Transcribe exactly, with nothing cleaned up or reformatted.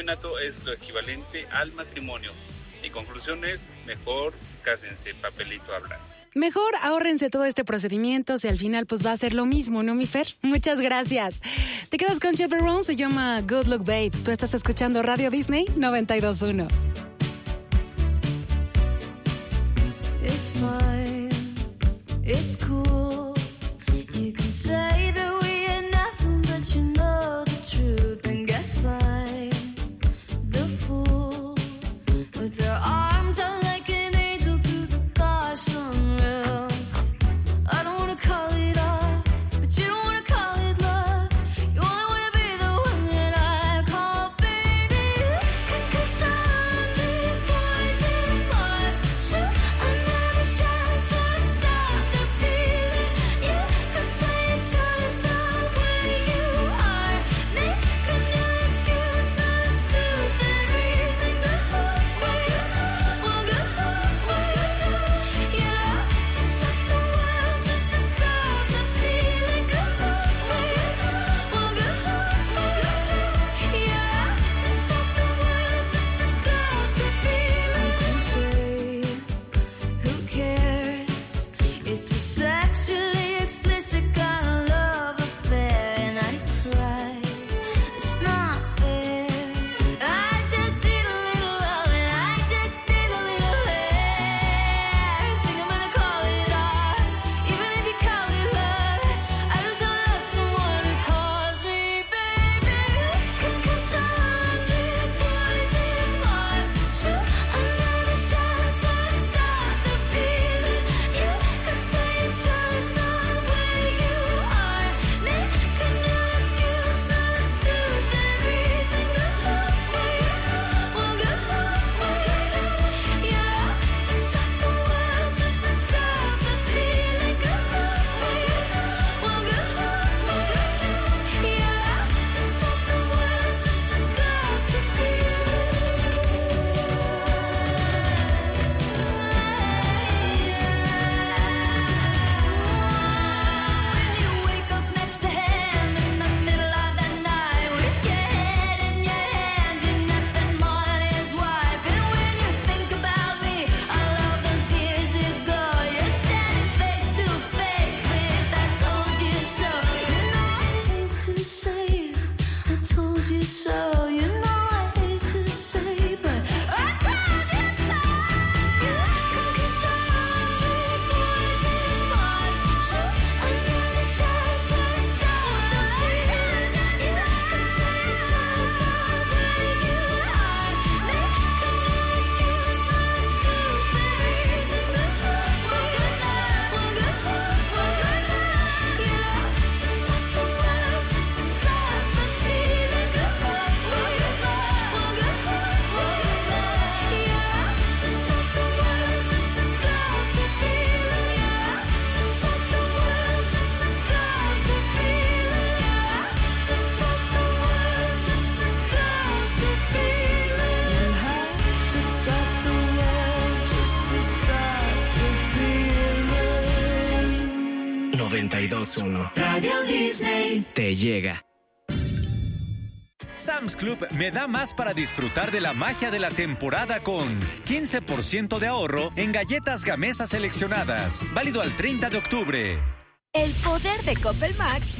Nato es lo equivalente al matrimonio. Mi conclusión es, mejor cásense, papelito habla. Mejor ahórrense todo este procedimiento si al final pues va a ser lo mismo, ¿no, mi Fer? Muchas gracias. Te quedas con Chaperone, se llama Good Luck Babe. Tú estás escuchando Radio Disney noventa y dos punto uno. It's fine, it's cool. You can say that we are nothing, but you know the truth. And guess I'm the fool with their arms out like an angel to the gosh unreal. I don't wanna call it off, but you don't wanna call it love. You only wanna be the one that I call baby. Cause I'm the poison heart. Shoot another shot to stop the feeling. You could say it just the way you are. Making your excuse not to the reason. Good luck, wait. Well, good luck, wait. You have to stop the world just to stop the feeling. Good luck, wait. Well, good luck, wait. You have to stop the world just to stop the feeling. You say, who cares? It's a sexually explicit kind of love affair, and I cry. It's not fair. I just need a little love, and I just need a little hair. Think I'm gonna call it off, even if you call it love. I just don't love someone who calls me baby. Cause I'm the poison heart. Shoot another shot to stop the feeling. You could say it just the way you are. Making your excuse not to the reason. Good luck, wait. Well, good luck, wait. You have to stop the world just to stop the feeling. Good luck, wait. Well, good luck, wait. You have to stop the world just to stop the feeling. When you wake up next to him in the middle of the night with your head in your hands, you're nothing more than his wife. And when you think about me, all of those years ago, you're standing face to face with I told you so. You know I hate to say I told you so. You know I hate to say, but I told you so. Cause I'm the poison heart. Shoot another shot to stop the feeling. You could say it just the way you are. Making your excuse not to the reason. Good luck, good luck, well, good luck, well, good luck. You have to stop the world just to stop the feeling. Good luck, well, good luck, well, good luck, well, good luck. You have to stop the world just to stop the feeling. You have to stop the world just to stop the feeling. You have to stop the world just to stop the feeling. You have to stop the world just to stop the feeling. noventa y dos punto uno. Radio Disney. Te llega. Sam's Club me da más para disfrutar de la magia de la temporada con quince por ciento de ahorro en galletas Gamesa seleccionadas. Válido al treinta de octubre. El poder de Coppel Max